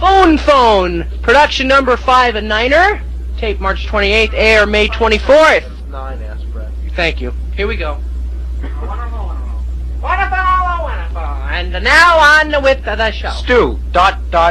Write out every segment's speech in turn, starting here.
Phone. Production number 5 and 9er. Tape March 28th, air May 24th. 9 ass breath. Thank you. Here we go. Wonderful. And now on with the show. Stu. ... No,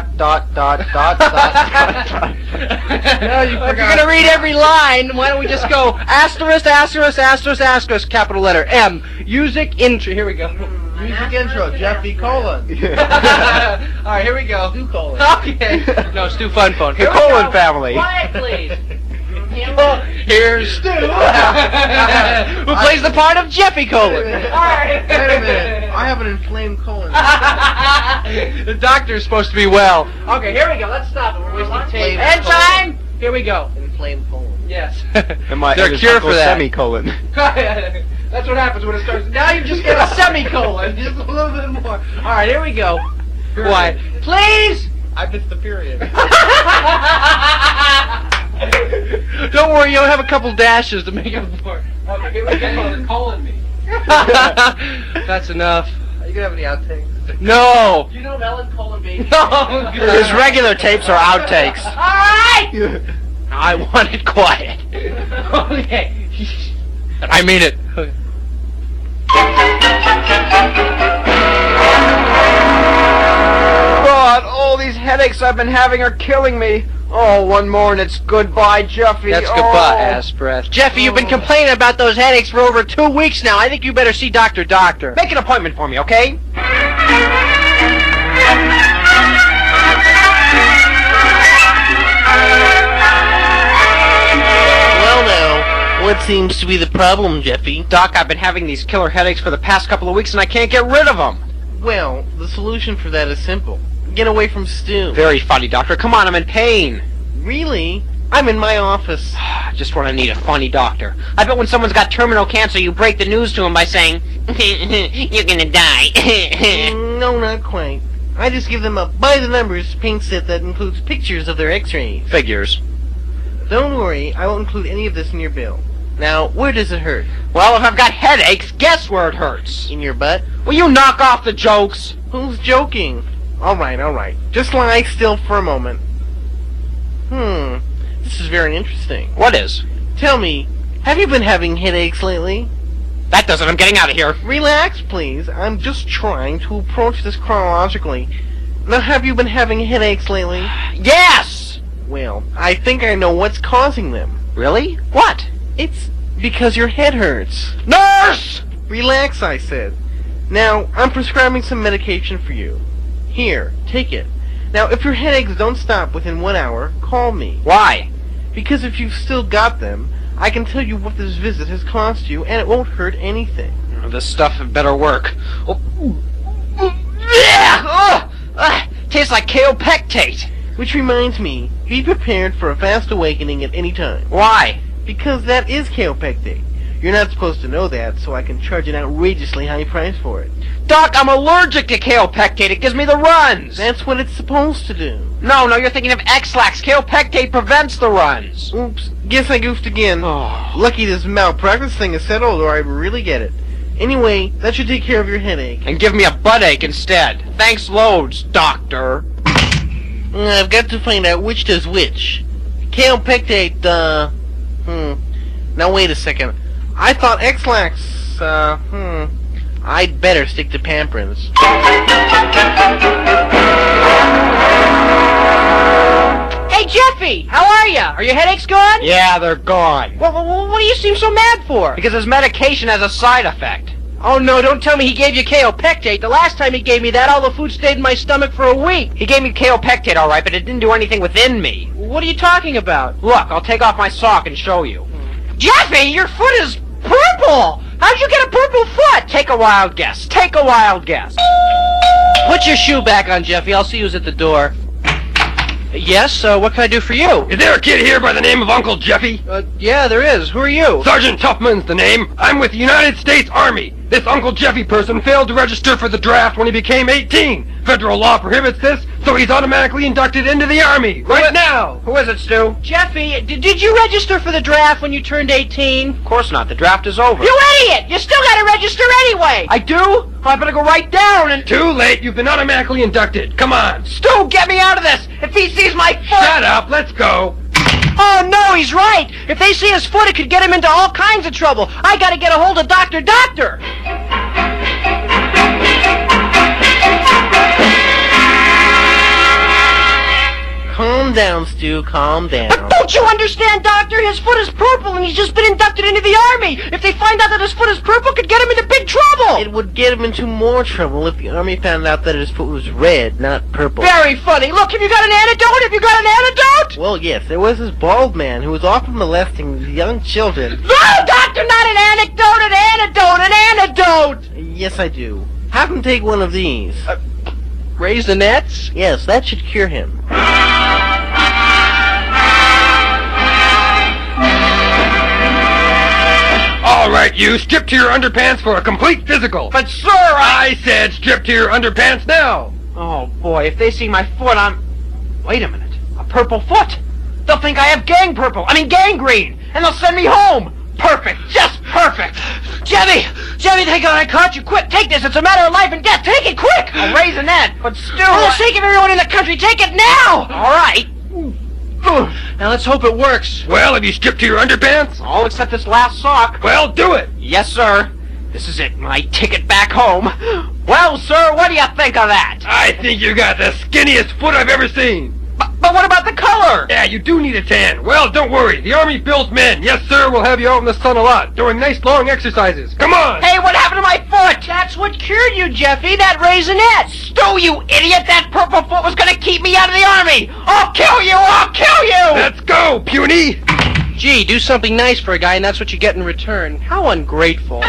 you forgot. If you're gonna read every line, why don't we just go asterisk, capital letter M. Music intro. Here we go. Music intro, Jeffy Colon. Alright, here we go. Stu Colon. Okay. No, Stu Fun Phone. The Colon family. Quiet, please. Here's Stu, who plays the part of Jeffy Colon. Alright. Wait a minute. I have an inflamed colon. The doctor's supposed to be well. Okay, here we go. Let's stop it. We're wasting tape. End time! Here we go. Inflamed colon. Yes. There's a cure for that. Semicolon. That's what happens when it starts. Now you just get a semicolon. Just a little bit more. Alright, here we go. Why? Please! I missed the period. Don't worry, you'll have a couple dashes to make up for it. Okay, here we go. Colon me. That's enough. Are you gonna have any outtakes? No! Do you know Melon Colon Baby? No! His regular tapes are outtakes. Alright! I want it quiet. Okay. I mean it. Okay. God, all these headaches I've been having are killing me. Oh, one more and it's goodbye, Jeffy. That's goodbye, ass breath. Jeffy, you've been complaining about those headaches for over 2 weeks now. I think you better see Doctor. Make an appointment for me, okay? Well now, what seems to be the problem, Jeffy? Doc, I've been having these killer headaches for the past couple of weeks and I can't get rid of them. Well, the solution for that is simple. Get away from Stu. Very funny, Doctor. Come on, I'm in pain. Really? I'm in my office. Just when I need a funny doctor. I bet when someone's got terminal cancer, you break the news to him by saying, you're gonna die. No, not quite. I just give them a by-the-numbers paint set that includes pictures of their x-rays. Figures. Don't worry, I won't include any of this in your bill. Now, where does it hurt? Well, if I've got headaches, guess where it hurts? In your butt? Will you knock off the jokes? Who's joking? Alright. Just lie still for a moment. This is very interesting. What is? Tell me, have you been having headaches lately? That does it. I'm getting out of here. Relax, please. I'm just trying to approach this chronologically. Now, have you been having headaches lately? Yes! Well, I think I know what's causing them. Really? What? It's because your head hurts. Nurse! Relax, I said. Now, I'm prescribing some medication for you. Here, take it. Now, if your headaches don't stop within 1 hour, call me. Why? Because if you've still got them, I can tell you what this visit has cost you, and it won't hurt anything. This stuff had better work. Tastes like kaopectate. Which reminds me, be prepared for a fast awakening at any time. Why? Because that is kaopectate. You're not supposed to know that, so I can charge an outrageously high price for it. Doc, I'm allergic to kaopectate. It gives me the runs. That's what it's supposed to do. No, you're thinking of X-Lax. Kaopectate prevents the runs. Oops, guess I goofed again. Oh. Lucky this malpractice thing is settled, or I'd really get it. Anyway, that should take care of your headache. And give me a butt ache instead. Thanks loads, doctor. I've got to find out which does which. Kaopectate, Now wait a second. I thought X-Lax, I'd better stick to Pamperins. Hey, Jeffy! How are ya? Are your headaches gone? Yeah, they're gone. Well, what do you seem so mad for? Because his medication has a side effect. Oh, no, don't tell me he gave you kaopectate. The last time he gave me that, all the food stayed in my stomach for a week. He gave me kaopectate, all right, but it didn't do anything within me. What are you talking about? Look, I'll take off my sock and show you. Jeffy, your foot is purple! How'd you get a purple foot? Take a wild guess. Take a wild guess. Put your shoe back on, Jeffy. I'll see you at the door. Yes, what can I do for you? Is there a kid here by the name of Uncle Jeffy? Yeah, there is. Who are you? Sergeant Tuffman's the name. I'm with the United States Army. This Uncle Jeffy person failed to register for the draft when he became 18. Federal law prohibits this, so he's automatically inducted into the Army. Right now! Who is it, Stu? Jeffy, did you register for the draft when you turned 18? Of course not. The draft is over. You idiot! You still gotta register anyway! I do? Oh, I better go right down and... Too late. You've been automatically inducted. Come on. Stu, get me out of this! If if he sees my foot! Shut up, let's go. Oh, no, he's right. If they see his foot, it could get him into all kinds of trouble. I gotta get a hold of Dr. Doctor. Calm down, Stu, calm down. But don't you understand, Doctor? His foot is purple, and he's just been inducted into the Army. If they find out that his foot is purple, it could get him into big trouble. It would get him into more trouble if the Army found out that his foot was red, not purple. Very funny. Look, have you got an antidote? Have you got an antidote? Well, yes, there was this bald man who was often molesting young children. No, Doctor, not an anecdote, an antidote, an antidote. Yes, I do. Have him take one of these. Raisinets? Yes, that should cure him. All right, you, strip to your underpants for a complete physical. But sir, I said strip to your underpants now. Oh boy, if they see my foot, Wait a minute. A purple foot? They'll think I have gangrene, and they'll send me home. Perfect, just perfect. Jemmy, thank God I caught you. Quick, take this. It's a matter of life and death. Take it quick. A raisinette, but still... For the sake of everyone in the country, take it now. All right. Now let's hope it works. Well, have you stripped to your underpants? All except this last sock. Well, do it. Yes, sir. This is it, my ticket back home. Well, sir, what do you think of that? I think you got the skinniest foot I've ever seen. But what about the color? Yeah, you do need a tan. Well, don't worry. The Army builds men. Yes, sir, we'll have you out in the sun a lot, doing nice long exercises. Come on! Hey, what happened to my foot? That's what cured you, Jeffy, that raisinette. Stu, you idiot! That purple foot was gonna keep me out of the Army! I'll kill you! I'll kill you! Let's go, puny! Gee, do something nice for a guy and that's what you get in return. How ungrateful.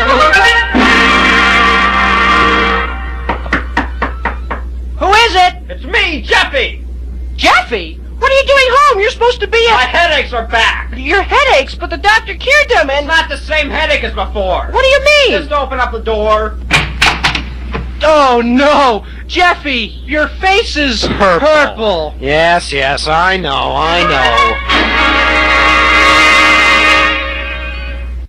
Who is it? It's me, Jeffy! Jeffy? What are you doing home? You're supposed to be My headaches are back! Your headaches, but the doctor cured them It's and... not the same headache as before! What do you mean? Just open up the door. Oh, no! Jeffy, your face is purple. Yes, I know.